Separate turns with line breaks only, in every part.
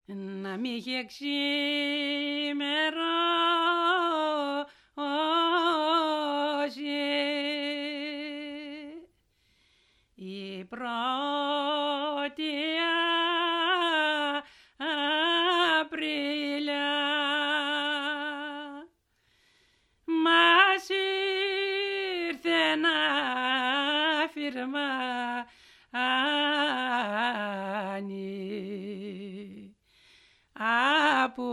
να μη είχε ξημερώσει η πρώτη Απρίλια. Μας ήρθε να φυρμάνει από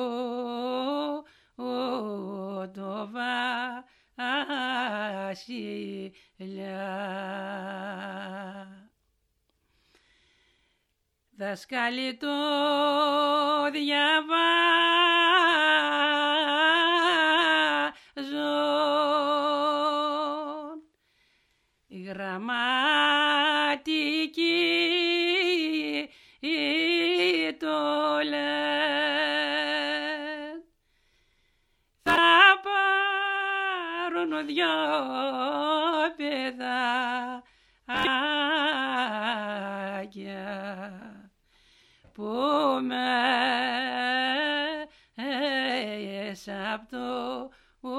το βασιλιά. Δασκάλοι το διαβάζουν, η γραμματική το λένε. Θα πάρουν δυο παιδάκια που μέσα απ' το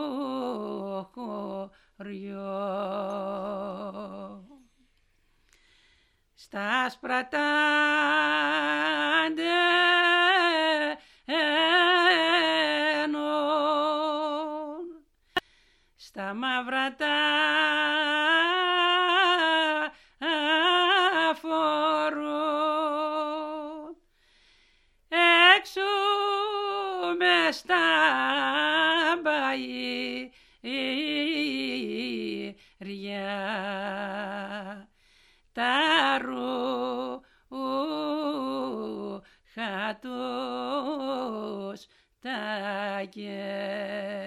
χωριό στα άσπρα τα αντένουν, στα μαύρα τα φορούν, έξω μες στα μπαϊριά τα ρούχα τους τα